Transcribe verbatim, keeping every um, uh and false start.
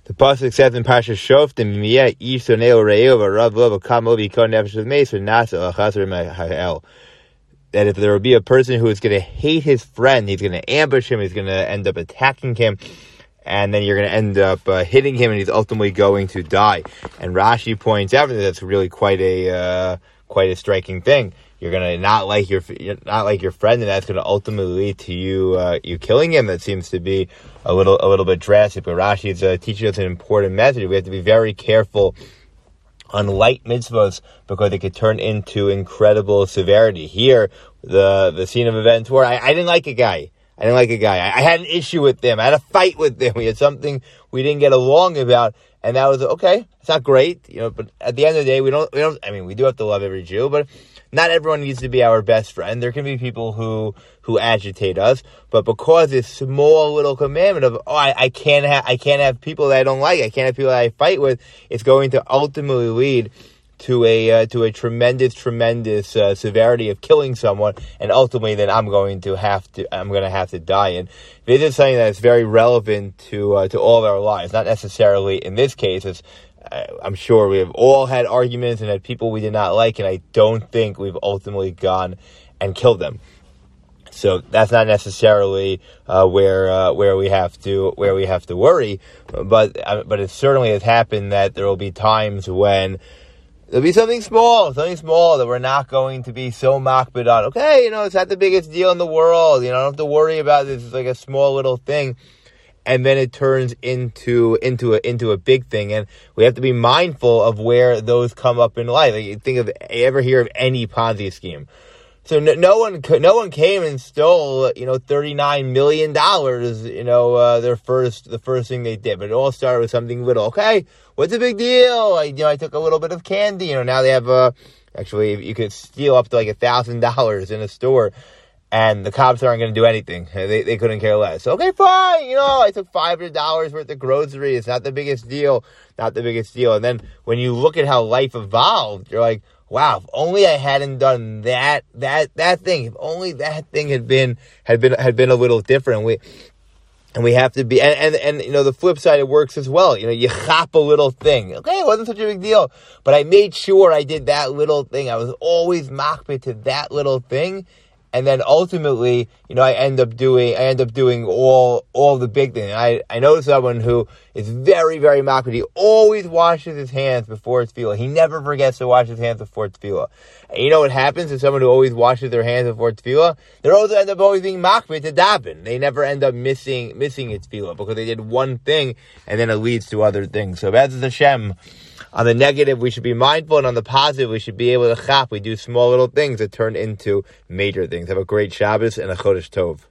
The pasuk says in Parsha Shoftim, "Miyeh ish soneo re'eu v'rav lo v'kam lo v'yikon nefesh v'meis v'nasa l'chasar meha'el." That if there will be a person who is going to hate his friend, he's going to ambush him, he's going to end up attacking him, and then you're going to end up uh, hitting him, and he's ultimately going to die. And Rashi points out that that's really quite a uh, quite a striking thing. You're going to not like your not like your friend, and that's going to ultimately lead to you uh, you killing him. That seems to be a little a little bit drastic. But Rashi is uh, teaching us an important message. We have to be very careful on light mitzvahs because it could turn into incredible severity. Here, the the scene of events where I, I didn't like a guy. I didn't like a guy. I, I had an issue with them. I had a fight with them. We had something we didn't get along about, and that was okay. It's not great, you know. But at the end of the day, we don't. We don't. I mean, we do have to love every Jew, but not everyone needs to be our best friend. There can be people who who agitate us, but because this small little commandment of oh, I, I can't have I can't have people that I don't like. I can't have people that I fight with. It's going to ultimately lead to a uh, to a tremendous, tremendous uh, severity of killing someone, and ultimately, then I'm going to have to I'm going to have to die. And this is something that's very relevant to uh, to all of our lives. Not necessarily in this case. It's, uh, I'm sure we have all had arguments and had people we did not like, and I don't think we've ultimately gone and killed them. So that's not necessarily uh, where uh, where we have to where we have to worry, but uh, but it certainly has happened that there will be times when there'll be something small, something small that we're not going to be so makbid on. Okay, you know, it's not the biggest deal in the world. You know, I don't have to worry about this. It's like a small little thing. And then it turns into into a into a big thing. And we have to be mindful of where those come up in life. Like, you think of, you ever hear of any Ponzi scheme? So no, no one no one came and stole, you know, thirty-nine million dollars, you know, uh, their first, the first thing they did. But it all started with something little. Okay, what's the big deal? I, you know, I took a little bit of candy. You know, now they have, uh, actually, you could steal up to like a thousand dollars in a store, and the cops aren't going to do anything. They they couldn't care less. Okay, fine. You know, I took five hundred dollars worth of groceries. It's not the biggest deal. Not the biggest deal. And then when you look at how life evolved, you're like, wow, if only I hadn't done that, that, that thing. If only that thing had been, had been, had been a little different. We, and we have to be, and, and, and, you know, the flip side, it works as well. You know, you chop a little thing. Okay, it wasn't such a big deal, but I made sure I did that little thing. I was always makbid to that little thing. And then ultimately, you know, I end up doing, I end up doing all, all the big things. I, I know someone who is very, very makbid. He always washes his hands before it's tefillah. He never forgets to wash his hands before tefillah. And you know what happens to someone who always washes their hands before tefillah? They also end up always being makbid to daven. They never end up missing, missing its tefillah because they did one thing and then it leads to other things. So B'ezras Hashem, on the negative, we should be mindful, and on the positive, we should be able to chop. We do small little things that turn into major things. Have a great Shabbos and a Chodesh Tov.